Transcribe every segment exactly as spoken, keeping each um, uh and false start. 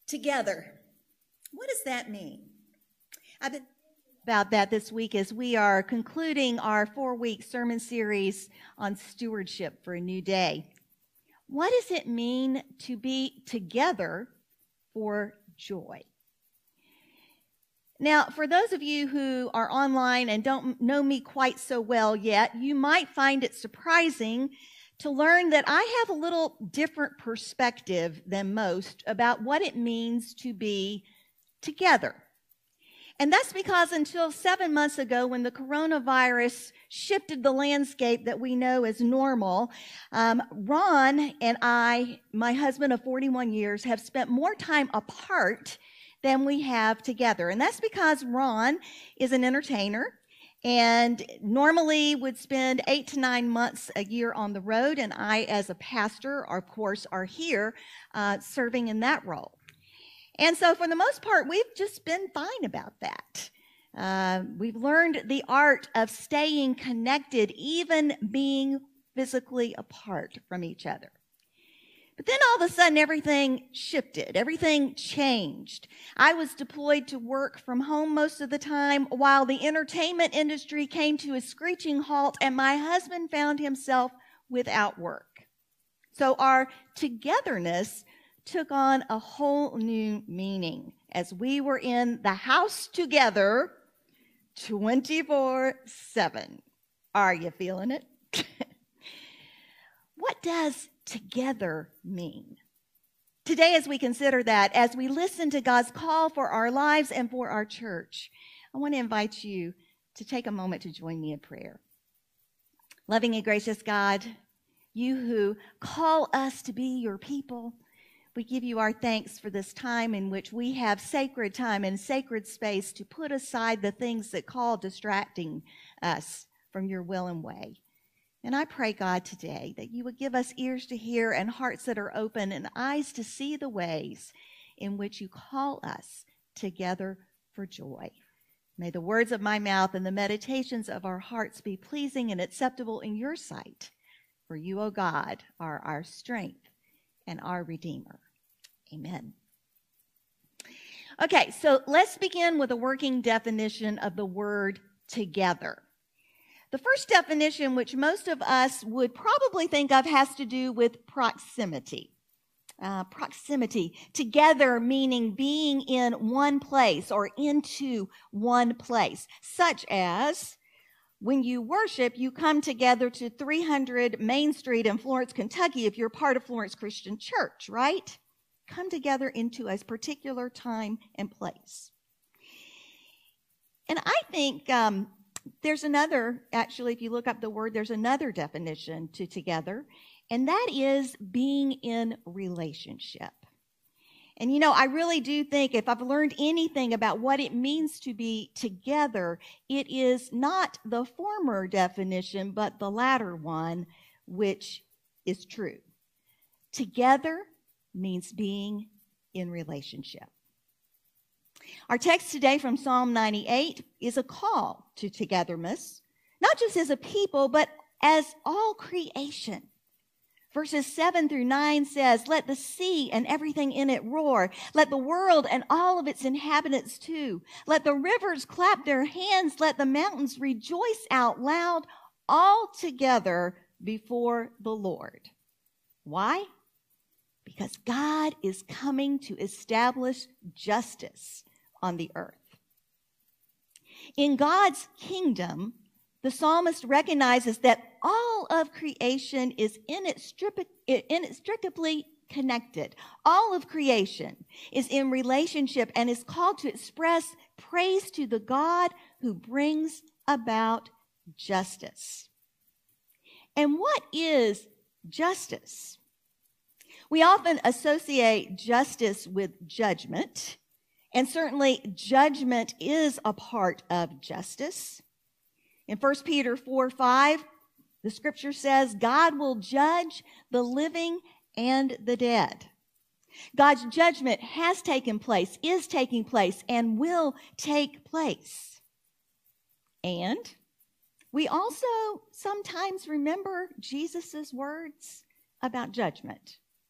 Together. What does that mean? I've been about that this week as we are concluding our four-week sermon series on stewardship for a new day. What does it mean to be together for joy? Now, for those of you who are online and don't know me quite so well yet, you might find it surprising to learn that I have a little different perspective than most about what it means to be together. And that's because until seven months ago, when the coronavirus shifted the landscape that we know as normal, um, Ron and I, my husband of forty-one years, have spent more time apart than we have together. And that's because Ron is an entertainer and normally would spend eight to nine months a year on the road. And I, as a pastor, of course, are here uh, serving in that role. And so for the most part, we've just been fine about that. Uh, we've learned the art of staying connected, even being physically apart from each other. But then all of a sudden, everything shifted. Everything changed. I was deployed to work from home most of the time while the entertainment industry came to a screeching halt and my husband found himself without work. So our togetherness took on a whole new meaning as we were in the house together twenty-four seven. Are you feeling it? What does together mean? Today, as we consider that, as we listen to God's call for our lives and for our church, I want to invite you to take a moment to join me in prayer. Loving and gracious God, you who call us to be your people, we give you our thanks for this time in which we have sacred time and sacred space to put aside the things that call distracting us from your will and way. And I pray, God, today that you would give us ears to hear and hearts that are open and eyes to see the ways in which you call us together for joy. May the words of my mouth and the meditations of our hearts be pleasing and acceptable in your sight. For you, O God, are our strength and our Redeemer. Amen. Okay, so let's begin with a working definition of the word together. The first definition, which most of us would probably think of, has to do with proximity. Uh, proximity, together meaning being in one place or into one place, such as when you worship, you come together to three hundred Main Street in Florence, Kentucky, if you're part of Florence Christian Church, right? Come together into a particular time and place. And I think um, there's another, actually, if you look up the word, there's another definition to together, and that is being in relationship. And, you know, I really do think if I've learned anything about what it means to be together, it is not the former definition, but the latter one, which is true. Together means being in relationship. Our text today from Psalm ninety-eight is a call to togetherness, not just as a people, but as all creation. Verses seven through nine says, "Let the sea and everything in it roar. Let the world and all of its inhabitants too. Let the rivers clap their hands. Let the mountains rejoice out loud, all together before the Lord." Why? Because God is coming to establish justice on the earth. In God's kingdom, the psalmist recognizes that all of creation is inextricably connected. All of creation is in relationship and is called to express praise to the God who brings about justice. And what is justice? We often associate justice with judgment, and certainly judgment is a part of justice. In First Peter four five, the scripture says, God will judge the living and the dead. God's judgment has taken place, is taking place, and will take place. And we also sometimes remember Jesus' words about judgment,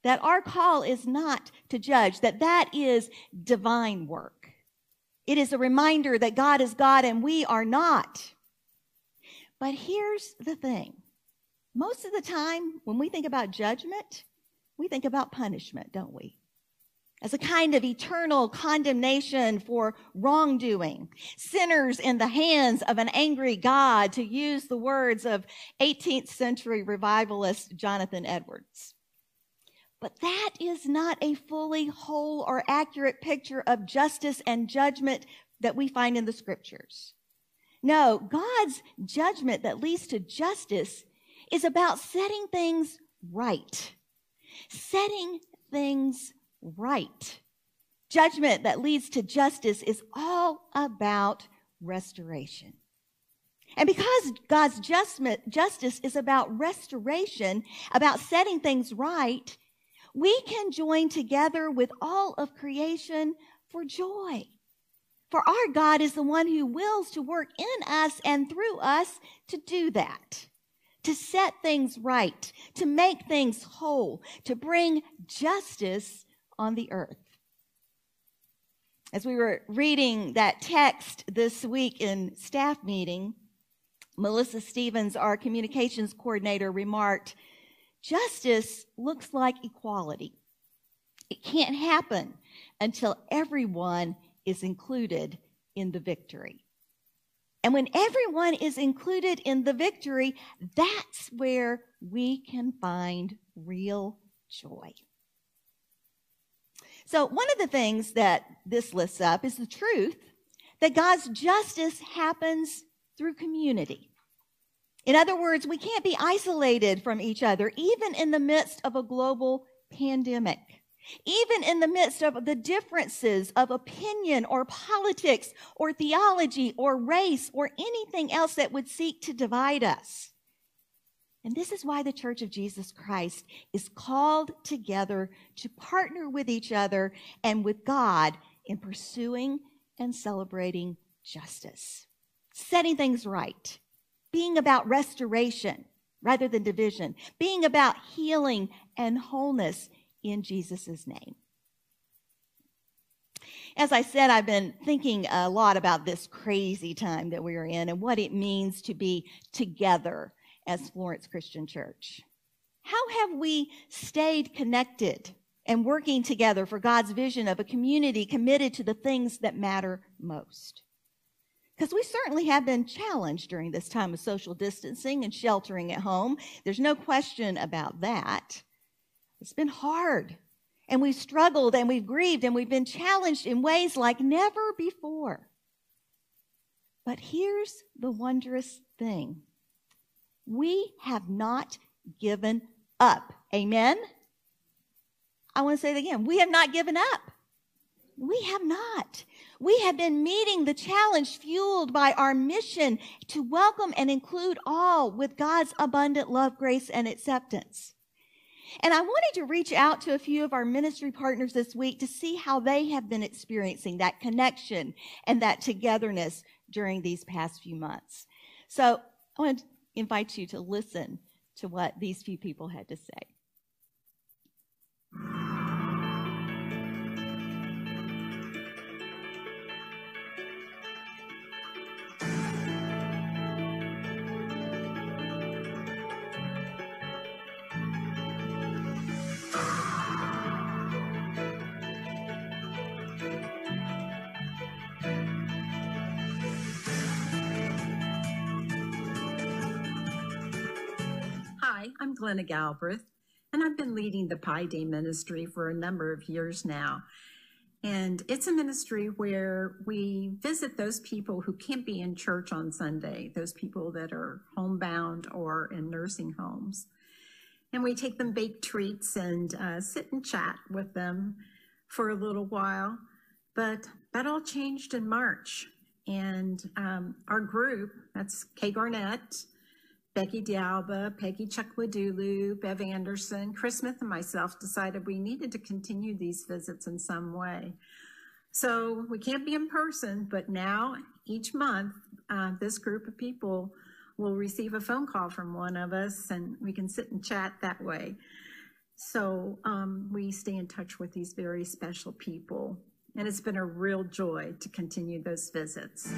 that our call is not to judge, that that is divine work. It is a reminder that God is God and we are not. But here's the thing. Most of the time, when we think about judgment, we think about punishment, don't we? As a kind of eternal condemnation for wrongdoing. Sinners in the hands of an angry God, to use the words of eighteenth century revivalist Jonathan Edwards. But that is not a fully whole or accurate picture of justice and judgment that we find in the scriptures. No, God's judgment that leads to justice is about setting things right. Setting things right. Judgment that leads to justice is all about restoration. And because God's justment, justice is about restoration, about setting things right, we can join together with all of creation for joy. For our God is the one who wills to work in us and through us to do that, to set things right, to make things whole, to bring justice on the earth. As we were reading that text this week in staff meeting, Melissa Stevens, our communications coordinator, remarked, "Justice looks like equality. It can't happen until everyone is included in the victory." And when everyone is included in the victory, that's where we can find real joy. So one of the things that this lists up is the truth that God's justice happens through community. In other words, we can't be isolated from each other, even in the midst of a global pandemic, even in the midst of the differences of opinion or politics or theology or race or anything else that would seek to divide us. And this is why the Church of Jesus Christ is called together to partner with each other and with God in pursuing and celebrating justice, setting things right, being about restoration rather than division, being about healing and wholeness in Jesus' name. As I said, I've been thinking a lot about this crazy time that we are in and what it means to be together as Florence Christian Church. How have we stayed connected and working together for God's vision of a community committed to the things that matter most? Because we certainly have been challenged during this time of social distancing and sheltering at home. There's no question about that. It's been hard, and we've struggled, and we've grieved, and we've been challenged in ways like never before. But here's the wondrous thing. We have not given up. Amen? I want to say it again. We have not given up. We have not. We have been meeting the challenge fueled by our mission to welcome and include all with God's abundant love, grace, and acceptance. And I wanted to reach out to a few of our ministry partners this week to see how they have been experiencing that connection and that togetherness during these past few months. So I want to invite you to listen to what these few people had to say. Hi, I'm Glenna Galbraith, and I've been leading the Pi Day ministry for a number of years now. And it's a ministry where we visit those people who can't be in church on Sunday, those people that are homebound or in nursing homes. And we take them baked treats and uh, sit and chat with them for a little while. But that all changed in March. And um, our group, that's Kay Garnett, Becky D'Alba, Peggy Chukwudulu, Bev Anderson, Chris Smith, and myself decided we needed to continue these visits in some way. So we can't be in person, but now each month, uh, this group of people will receive a phone call from one of us, and we can sit and chat that way. So um, we stay in touch with these very special people, and it's been a real joy to continue those visits.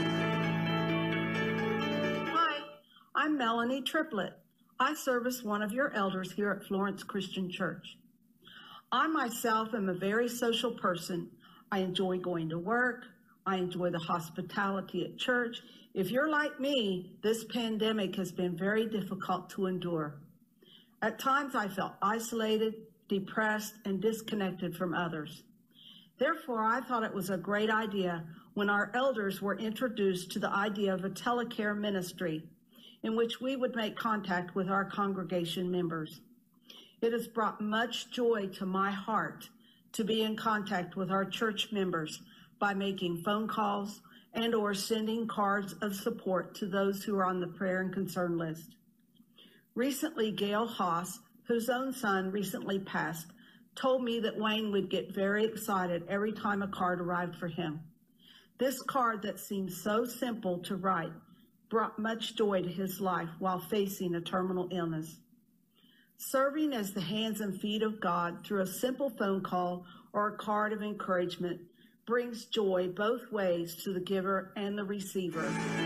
Hi, I'm Melanie Triplett. I serve as one of your elders here at Florence Christian Church. I myself am a very social person. I enjoy going to work. I enjoy the hospitality at church. If you're like me, this pandemic has been very difficult to endure. At times I felt isolated, depressed, and disconnected from others. Therefore, I thought it was a great idea when our elders were introduced to the idea of a telecare ministry in which we would make contact with our congregation members. It has brought much joy to my heart to be in contact with our church members by making phone calls and or sending cards of support to those who are on the prayer and concern list. Recently, Gail Haas, whose own son recently passed, told me that Wayne would get very excited every time a card arrived for him. This card that seemed so simple to write brought much joy to his life while facing a terminal illness. Serving as the hands and feet of God through a simple phone call or a card of encouragement brings joy both ways to the giver and the receiver.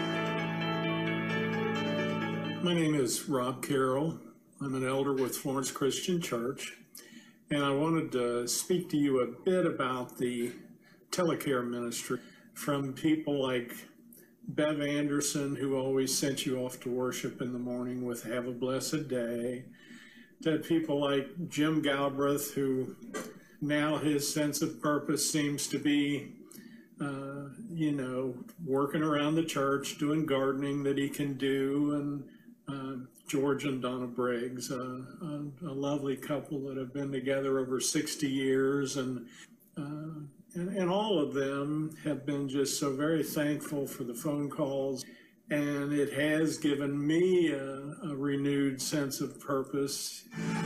My name is Rob Carroll. I'm an elder with Florence Christian Church, and I wanted to speak to you a bit about the telecare ministry from people like Bev Anderson, who always sent you off to worship in the morning with "Have a Blessed Day," to people like Jim Galbraith, who now his sense of purpose seems to be, uh, you know, working around the church, doing gardening that he can do, and uh, George and Donna Briggs, uh, a, a lovely couple that have been together over sixty years, and, uh, and and all of them have been just so very thankful for the phone calls, and it has given me a, a renewed sense of purpose.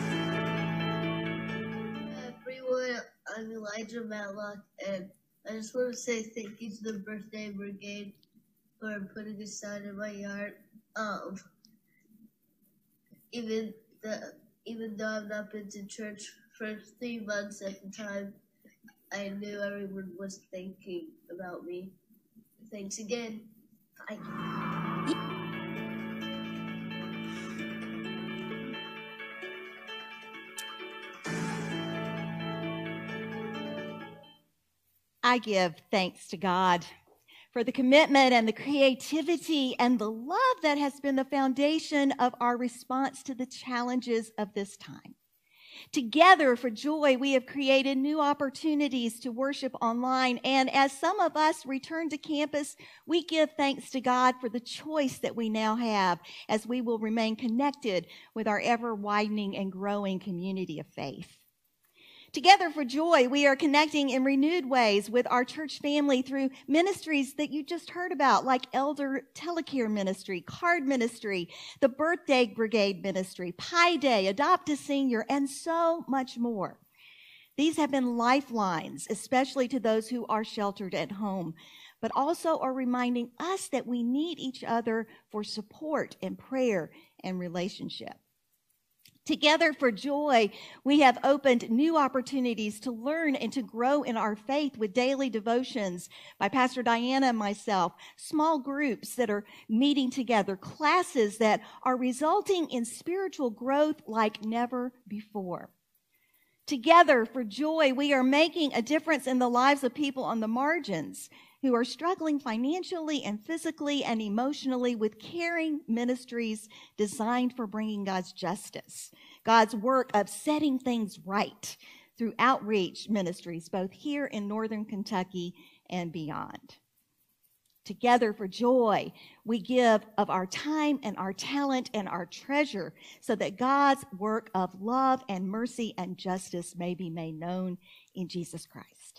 Everyone, I'm Elijah Matlock, and I just want to say thank you to the Birthday Brigade for putting a sign in my yard. Um, even the even though I've not been to church for three months at the time, I knew everyone was thinking about me. Thanks again. Bye. I give thanks to God for the commitment and the creativity and the love that has been the foundation of our response to the challenges of this time. Together for Joy, we have created new opportunities to worship online, and as some of us return to campus, we give thanks to God for the choice that we now have as we will remain connected with our ever-widening and growing community of faith. Together for Joy, we are connecting in renewed ways with our church family through ministries that you just heard about, like Elder Telecare Ministry, Card Ministry, the Birthday Brigade Ministry, Pi Day, Adopt a Senior, and so much more. These have been lifelines, especially to those who are sheltered at home, but also are reminding us that we need each other for support and prayer and relationship. Together for Joy, we have opened new opportunities to learn and to grow in our faith with daily devotions by Pastor Diana and myself, small groups that are meeting together, classes that are resulting in spiritual growth like never before. Together for Joy, we are making a difference in the lives of people on the margins who are struggling financially and physically and emotionally with caring ministries designed for bringing God's justice, God's work of setting things right through outreach ministries, both here in Northern Kentucky and beyond. Together for Joy, we give of our time and our talent and our treasure so that God's work of love and mercy and justice may be made known in Jesus Christ.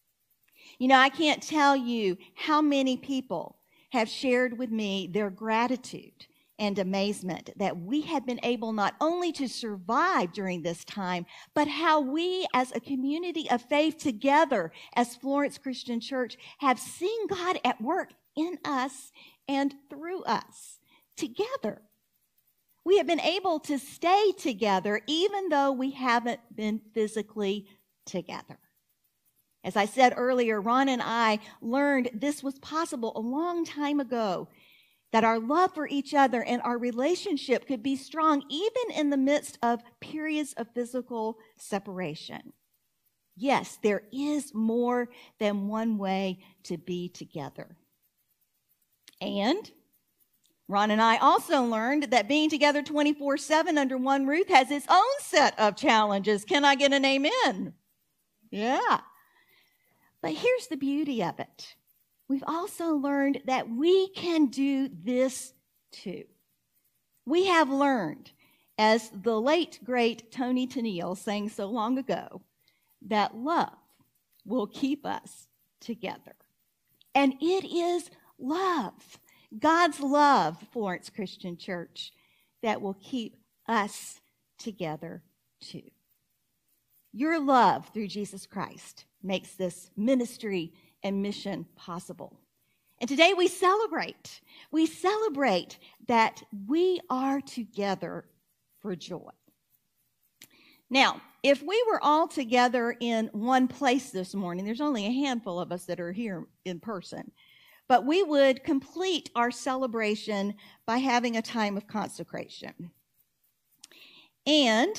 You know, I can't tell you how many people have shared with me their gratitude and amazement that we have been able not only to survive during this time, but how we as a community of faith together as Florence Christian Church have seen God at work in us and through us together. We have been able to stay together even though we haven't been physically together. As I said earlier, Ron and I learned this was possible a long time ago, that our love for each other and our relationship could be strong even in the midst of periods of physical separation. Yes, there is more than one way to be together. And Ron and I also learned that being together twenty-four seven under one roof has its own set of challenges. Can I get an amen? Yeah. But here's the beauty of it. We've also learned that we can do this too. We have learned, as the late, great Tony Tennille sang so long ago, that love will keep us together. And it is love, God's love, Florence Christian Church, that will keep us together too. Your love through Jesus Christ makes this ministry and mission possible. And today we celebrate. We celebrate that we are together for joy. Now, if we were all together in one place this morning, there's only a handful of us that are here in person, but we would complete our celebration by having a time of consecration. And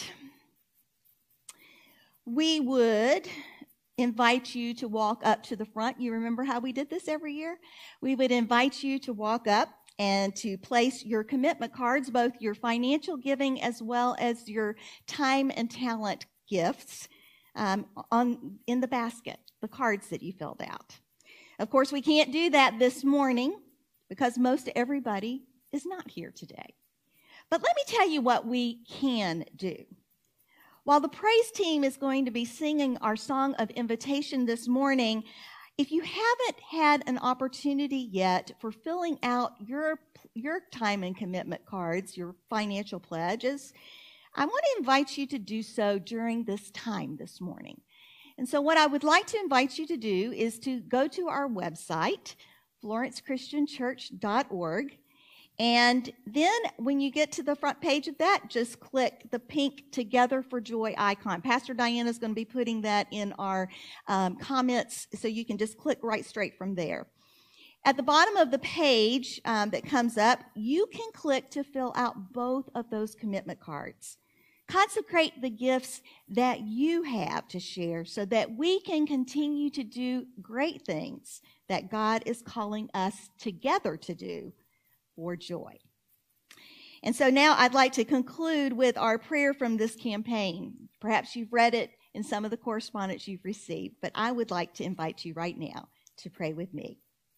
we would invite you to walk up to the front. You remember how we did this every year? We would invite you to walk up and to place your commitment cards, both your financial giving as well as your time and talent gifts, um, on in the basket, the cards that you filled out. Of course, we can't do that this morning because most everybody is not here today. But let me tell you what we can do. While the praise team is going to be singing our song of invitation this morning, if you haven't had an opportunity yet for filling out your, your time and commitment cards, your financial pledges, I want to invite you to do so during this time this morning. And so what I would like to invite you to do is to go to our website, florence christian church dot org. And then when you get to the front page of that, just click the pink Together for Joy icon. Pastor Diana is going to be putting that in our um, comments, so you can just click right straight from there. At the bottom of the page um, that comes up, you can click to fill out both of those commitment cards. Consecrate the gifts that you have to share so that we can continue to do great things that God is calling us together to do for joy. And so now I'd like to conclude with our prayer from this campaign. Perhaps you've read it in some of the correspondence you've received, but I would like to invite you right now to pray with me.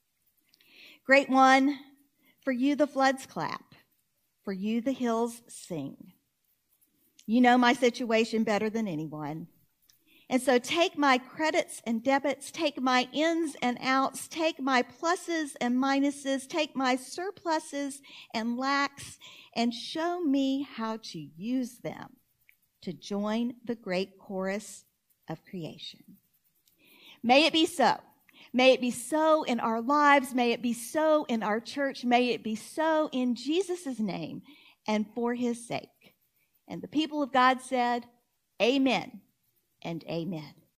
Great One, for you the floods clap, for you the hills sing. You know my situation better than anyone. And so take my credits and debits, take my ins and outs, take my pluses and minuses, take my surpluses and lacks, and show me how to use them to join the great chorus of creation. May it be so. May it be so in our lives. May it be so in our church. May it be so in Jesus' name and for his sake. And the people of God said, amen and amen.